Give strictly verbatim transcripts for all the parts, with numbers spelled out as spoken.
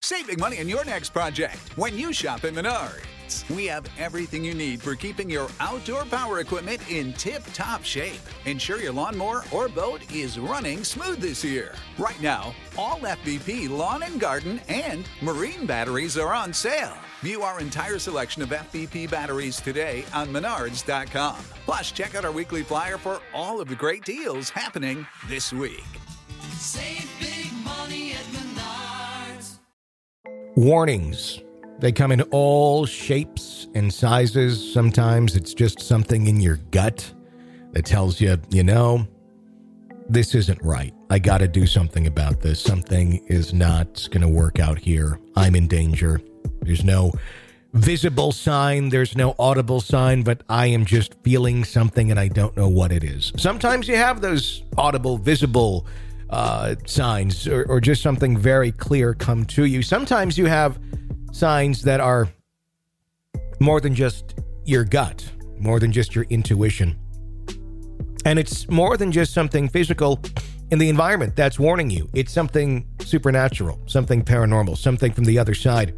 Save big money on your next project when you shop at Menards. We have everything you need for keeping your outdoor power equipment in tip-top shape. Ensure your lawnmower or boat is running smooth this year. Right now, all F V P lawn and garden and marine batteries are on sale. View our entire selection of F V P batteries today on menards dot com. Plus, check out our weekly flyer for all of the great deals happening this week. Save big money at Menards. Warnings. They come in all shapes and sizes. Sometimes it's just something in your gut that tells you, you know, this isn't right. I got to do something about this. Something is not going to work out here. I'm in danger. There's no visible sign. There's no audible sign, but I am just feeling something and I don't know what it is. Sometimes you have those audible, visible uh, signs or, or just something very clear come to you. Sometimes you have signs that are more than just your gut, more than just your intuition. And it's more than just something physical in the environment that's warning you. It's something supernatural, something paranormal, something from the other side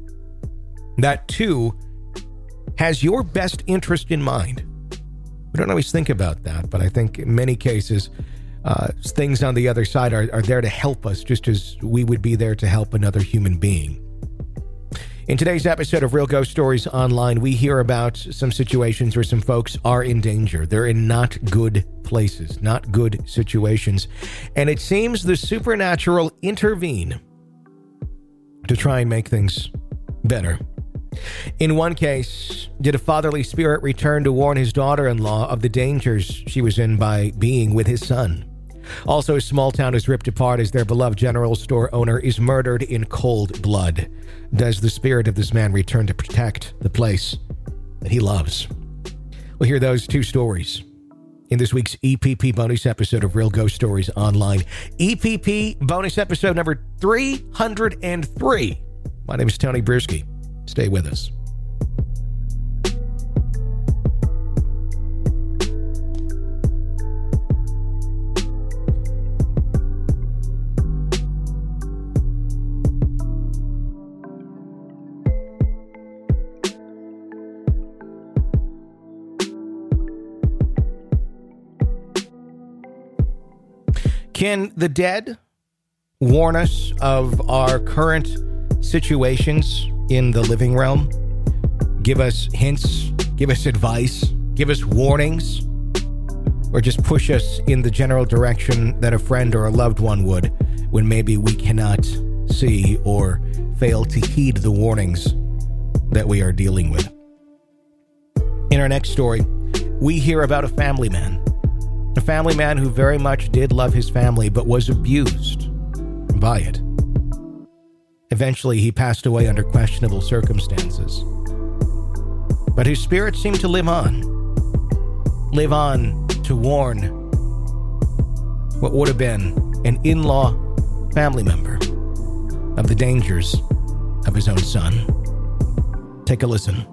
that too has your best interest in mind. We don't always think about that, but I think in many cases, uh, things on the other side are, are there to help us just as we would be there to help another human being. In today's episode of Real Ghost Stories Online, we hear about some situations where some folks are in danger. They're in not good places, not good situations. And it seems the supernatural intervene to try and make things better. In one case, did a fatherly spirit return to warn his daughter-in-law of the dangers she was in by being with his son? Also, a small town is ripped apart as their beloved general store owner is murdered in cold blood. Does the spirit of this man return to protect the place that he loves? We'll hear those two stories in this week's E P P bonus episode of Real Ghost Stories Online. E P P bonus episode number three hundred three. My name is Tony Bruschi. Stay with us. Can the dead warn us of our current situations in the living realm? Give us hints, give us advice, give us warnings, or just push us in the general direction that a friend or a loved one would when maybe we cannot see or fail to heed the warnings that we are dealing with. In our next story, we hear about a family man. A family man who very much did love his family, but was abused by it. Eventually, he passed away under questionable circumstances. But his spirit seemed to live on. Live on to warn what would have been an in-law family member of the dangers of his own son. Take a listen.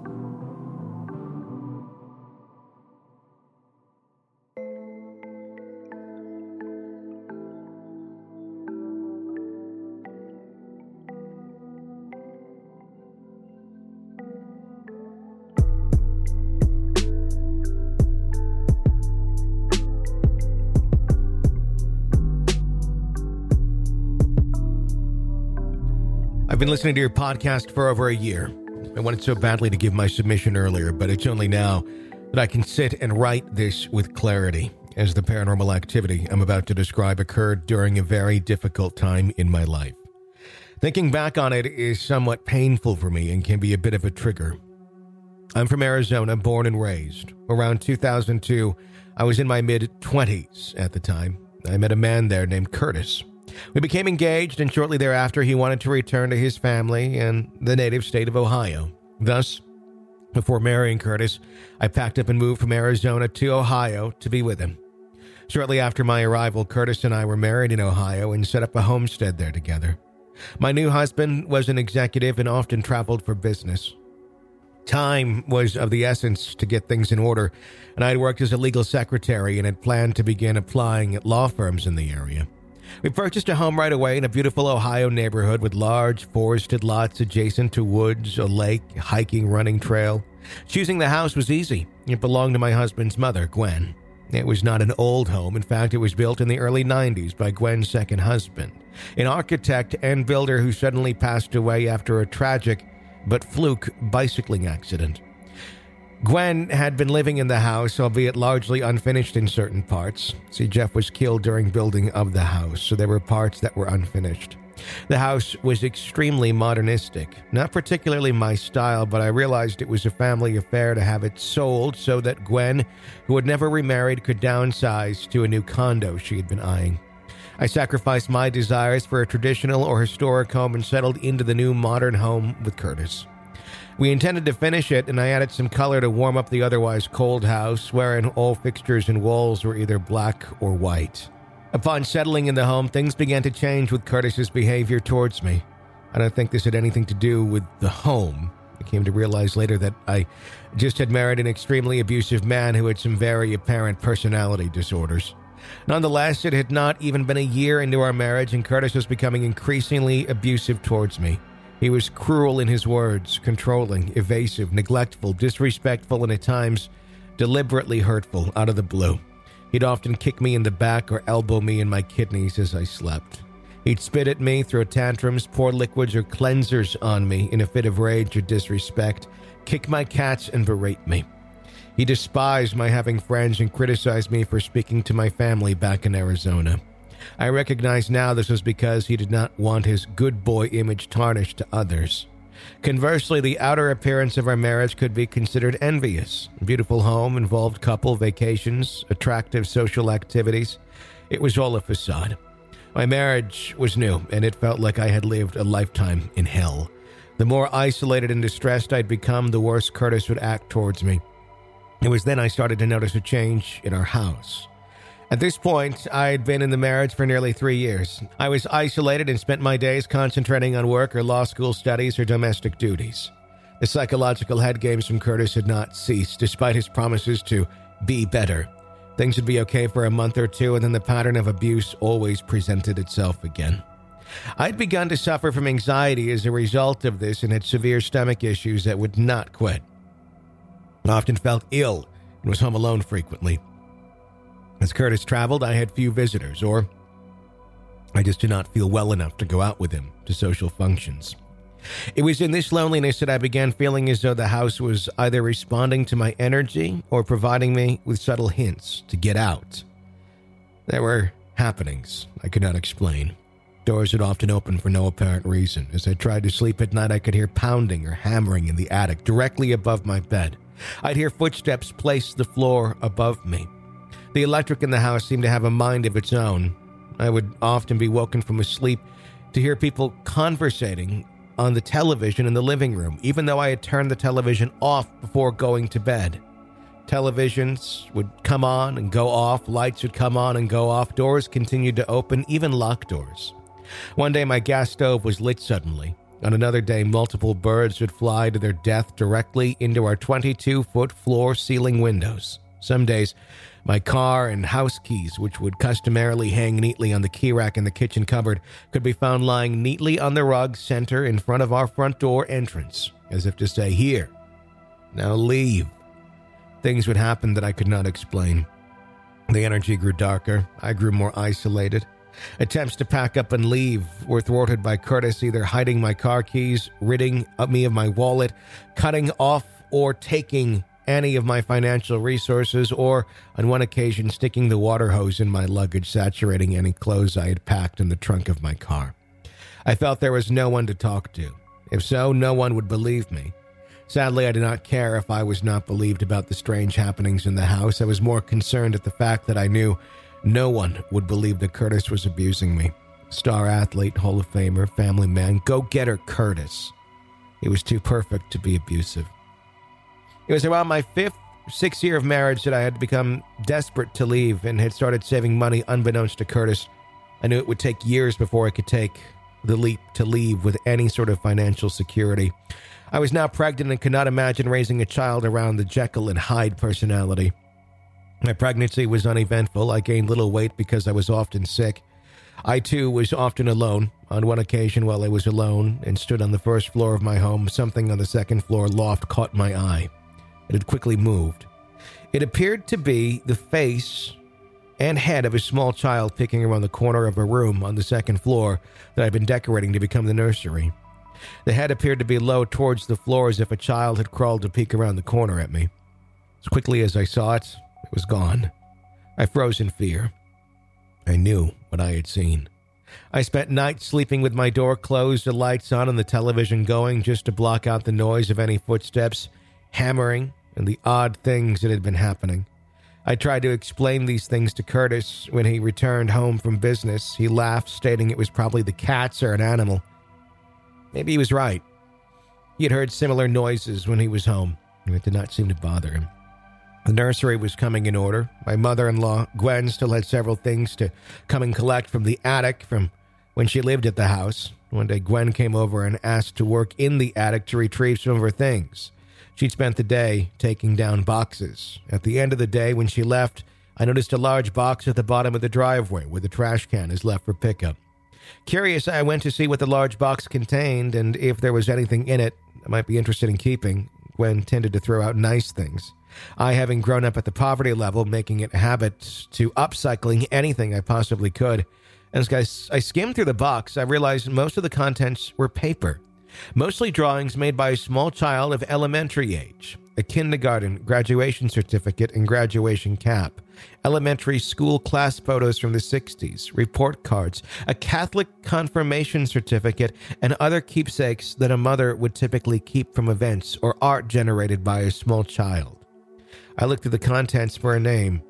I've been listening to your podcast for over a year. I wanted so badly to give my submission earlier, but it's only now that I can sit and write this with clarity, as the paranormal activity I'm about to describe occurred during a very difficult time in my life. Thinking back on it is somewhat painful for me and can be a bit of a trigger. I'm from Arizona, born and raised. Around two thousand two, I was in my mid-twenties at the time. I met a man there named Curtis. We became engaged, and shortly thereafter, he wanted to return to his family in the native state of Ohio. Thus, before marrying Curtis, I packed up and moved from Arizona to Ohio to be with him. Shortly after my arrival, Curtis and I were married in Ohio and set up a homestead there together. My new husband was an executive and often traveled for business. Time was of the essence to get things in order, and I had worked as a legal secretary and had planned to begin applying at law firms in the area. We purchased a home right away in a beautiful Ohio neighborhood with large forested lots adjacent to woods, a lake, a hiking, running trail. Choosing the house was easy. It belonged to my husband's mother, Gwen. It was not an old home. In fact, it was built in the early nineties by Gwen's second husband, an architect and builder who suddenly passed away after a tragic but fluke bicycling accident. Gwen had been living in the house, albeit largely unfinished in certain parts. See, Jeff was killed during building of the house, so there were parts that were unfinished. The house was extremely modernistic, not particularly my style, but I realized it was a family affair to have it sold so that Gwen, who had never remarried, could downsize to a new condo she had been eyeing. I sacrificed my desires for a traditional or historic home and settled into the new modern home with Curtis. We intended to finish it, and I added some color to warm up the otherwise cold house, wherein all fixtures and walls were either black or white. Upon settling in the home, things began to change with Curtis's behavior towards me. I don't think this had anything to do with the home. I came to realize later that I just had married an extremely abusive man who had some very apparent personality disorders. Nonetheless, it had not even been a year into our marriage, and Curtis was becoming increasingly abusive towards me. He was cruel in his words, controlling, evasive, neglectful, disrespectful, and at times deliberately hurtful out of the blue. He'd often kick me in the back or elbow me in my kidneys as I slept. He'd spit at me, throw tantrums, pour liquids or cleansers on me in a fit of rage or disrespect, kick my cats, and berate me. He despised my having friends and criticized me for speaking to my family back in Arizona. I recognize now this was because he did not want his good boy image tarnished to others. Conversely, the outer appearance of our marriage could be considered envious. A beautiful home, involved couple, vacations, attractive social activities. It was all a facade. My marriage was new, and it felt like I had lived a lifetime in hell. The more isolated and distressed I'd become, the worse Curtis would act towards me. It was then I started to notice a change in our house. At this point, I had been in the marriage for nearly three years. I was isolated and spent my days concentrating on work or law school studies or domestic duties. The psychological head games from Curtis had not ceased, despite his promises to be better. Things would be okay for a month or two, and then the pattern of abuse always presented itself again. I'd begun to suffer from anxiety as a result of this and had severe stomach issues that would not quit. I often felt ill and was home alone frequently. As Curtis traveled, I had few visitors, or I just did not feel well enough to go out with him to social functions. It was in this loneliness that I began feeling as though the house was either responding to my energy or providing me with subtle hints to get out. There were happenings I could not explain. Doors would often open for no apparent reason. As I tried to sleep at night, I could hear pounding or hammering in the attic directly above my bed. I'd hear footsteps place the floor above me. The electric in the house seemed to have a mind of its own. I would often be woken from a sleep to hear people conversating on the television in the living room, even though I had turned the television off before going to bed. Televisions would come on and go off, lights would come on and go off, doors continued to open, even locked doors. One day my gas stove was lit suddenly. On another day, multiple birds would fly to their death directly into our twenty-two foot floor-ceiling windows. Some days, my car and house keys, which would customarily hang neatly on the key rack in the kitchen cupboard, could be found lying neatly on the rug center in front of our front door entrance, as if to say, "Here, now leave." Things would happen that I could not explain. The energy grew darker. I grew more isolated. Attempts to pack up and leave were thwarted by Curtis either hiding my car keys, ridding me of my wallet, cutting off or taking any of my financial resources, or, on one occasion, sticking the water hose in my luggage, saturating any clothes I had packed in the trunk of my car. I felt there was no one to talk to. If so, no one would believe me. Sadly, I did not care if I was not believed about the strange happenings in the house. I was more concerned at the fact that I knew no one would believe that Curtis was abusing me. Star athlete, Hall of Famer, family man, go-getter Curtis. He was too perfect to be abusive. It was around my fifth, sixth year of marriage that I had become desperate to leave and had started saving money unbeknownst to Curtis. I knew it would take years before I could take the leap to leave with any sort of financial security. I was now pregnant and could not imagine raising a child around the Jekyll and Hyde personality. My pregnancy was uneventful. I gained little weight because I was often sick. I, too, was often alone. On one occasion, while I was alone and stood on the first floor of my home, something on the second floor loft caught my eye. It had quickly moved. It appeared to be the face and head of a small child peeking around the corner of a room on the second floor that I'd been decorating to become the nursery. The head appeared to be low towards the floor, as if a child had crawled to peek around the corner at me. As quickly as I saw it, it was gone. I froze in fear. I knew what I had seen. I spent nights sleeping with my door closed, the lights on, and the television going just to block out the noise of any footsteps, hammering, and the odd things that had been happening. I tried to explain these things to Curtis when he returned home from business. He laughed, stating it was probably the cats or an animal. Maybe he was right. He had heard similar noises when he was home, and it did not seem to bother him. The nursery was coming in order. My mother-in-law, Gwen, still had several things to come and collect from the attic from when she lived at the house. One day, Gwen came over and asked to work in the attic to retrieve some of her things. She'd spent the day taking down boxes. At the end of the day, when she left, I noticed a large box at the bottom of the driveway where the trash can is left for pickup. Curious, I went to see what the large box contained and if there was anything in it I might be interested in keeping. Gwen tended to throw out nice things. I, having grown up at the poverty level, making it a habit to upcycling anything I possibly could. And as I skimmed through the box, I realized most of the contents were paper. Mostly drawings made by a small child of elementary age. A kindergarten graduation certificate and graduation cap. Elementary school class photos from the sixties. Report cards. A Catholic confirmation certificate. And other keepsakes that a mother would typically keep from events or art generated by a small child. I looked through the contents for a name.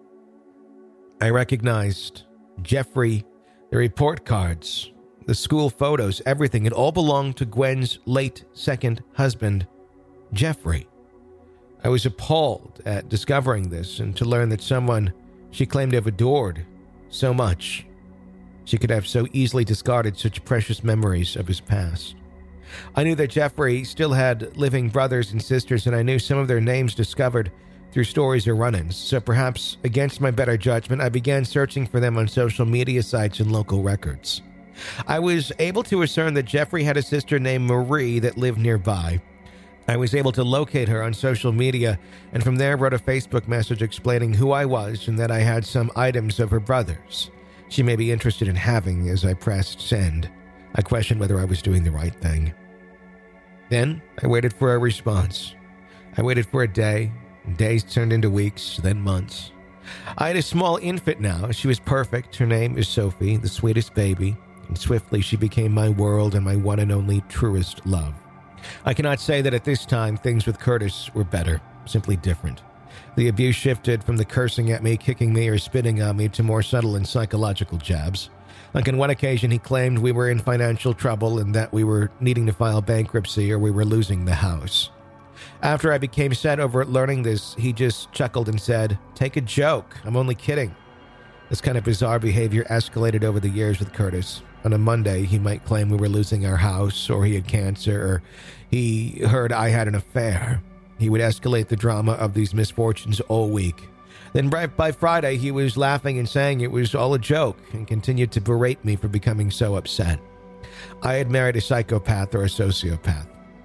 I recognized Jeffrey, the report cards, the school photos, everything. It all belonged to Gwen's late second husband, Jeffrey. I was appalled at discovering this and to learn that someone she claimed to have adored so much, she could have so easily discarded such precious memories of his past. I knew that Jeffrey still had living brothers and sisters, and I knew some of their names discovered through stories or run-ins, so perhaps, against my better judgment, I began searching for them on social media sites and local records. I was able to discern that Jeffrey had a sister named Marie that lived nearby. I was able to locate her on social media, and from there wrote a Facebook message explaining who I was and that I had some items of her brother's she may be interested in having. As I pressed send, I questioned whether I was doing the right thing. Then I waited for a response. I waited for a day. Days turned into weeks, then months. I had a small infant now. She was perfect. Her name is Sophie, the sweetest baby, and swiftly she became my world and my one and only truest love. I cannot say that at this time things with Curtis were better, simply different. The abuse shifted from the cursing at me, kicking me, or spitting on me to more subtle and psychological jabs. Like on one occasion, he claimed we were in financial trouble and that we were needing to file bankruptcy or we were losing the house. After I became sad over learning this, he just chuckled and said, "Take a joke. I'm only kidding." This kind of bizarre behavior escalated over the years with Curtis. On a Monday, he might claim we were losing our house, or he had cancer, or he heard I had an affair. He would escalate the drama of these misfortunes all week. Then by Friday, he was laughing and saying it was all a joke and continued to berate me for becoming so upset. I had married a psychopath or a sociopath.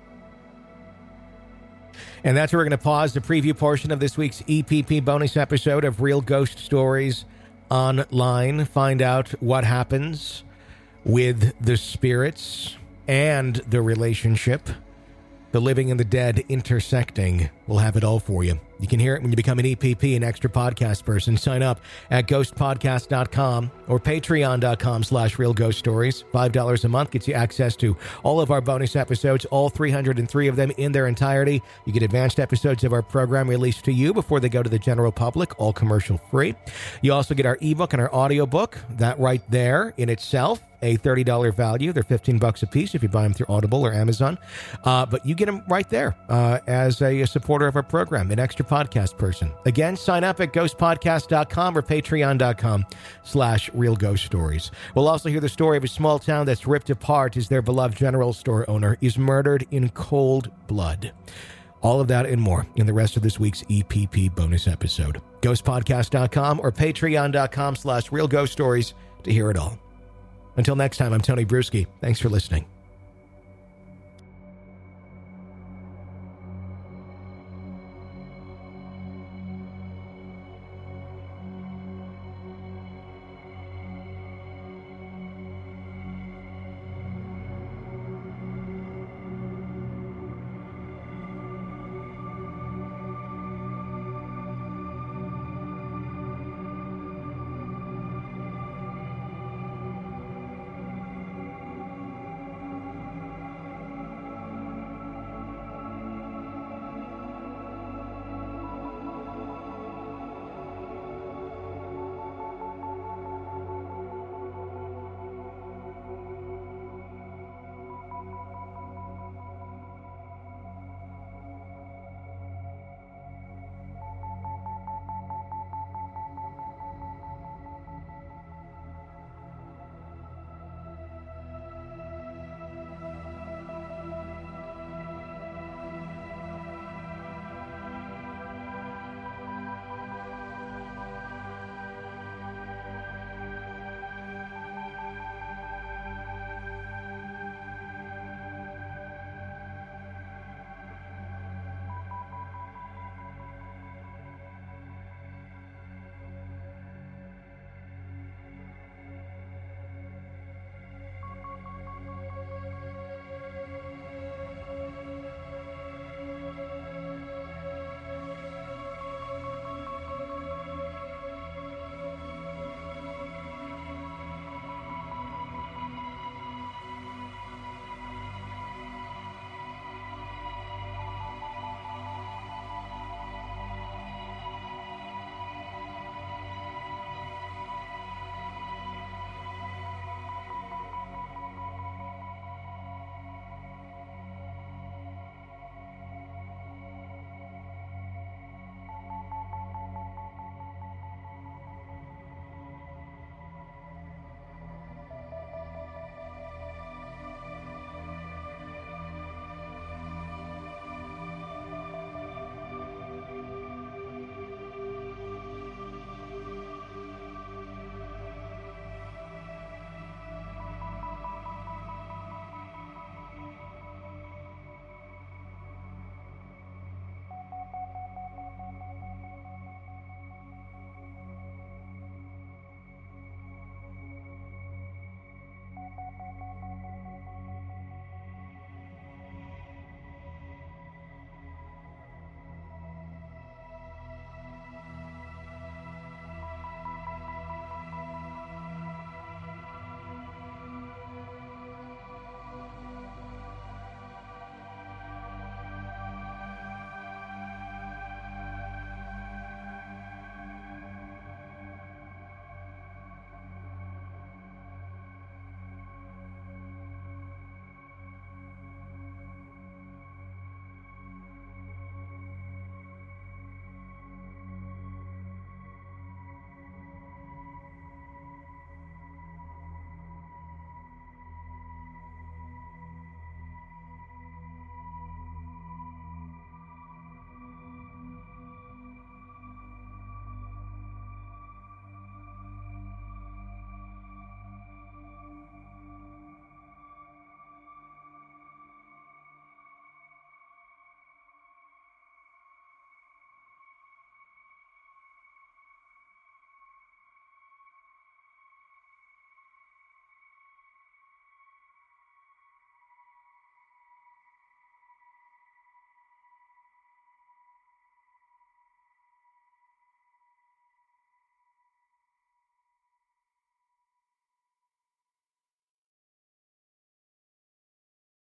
And that's where we're going to pause the preview portion of this week's E P P bonus episode of Real Ghost Stories Online. Find out what happens with the spirits and the relationship, the living and the dead intersecting. We'll have it all for you. You can hear it when you become an E P P, an extra podcast person. Sign up at ghost podcast dot com or patreon dot com slash real ghost stories. five dollars a month gets you access to all of our bonus episodes, all three hundred three of them in their entirety. You get advanced episodes of our program released to you before they go to the general public, all commercial free. You also get our ebook and our audiobook. That right there in itself, a thirty dollars value. They're fifteen bucks a piece if you buy them through Audible or Amazon. Uh, but you get them right there uh, as a, a supporter of our program, an extra podcast person. Again, sign up at ghost podcast dot com or patreon dot com slash real ghost stories. We'll also hear the story of a small town that's ripped apart as their beloved general store owner is murdered in cold blood. All of that and more in the rest of this week's E P P bonus episode. ghost podcast dot com or patreon dot com slash real ghost stories to hear it all. Until next time, I'm Tony Bruschi. Thanks for listening.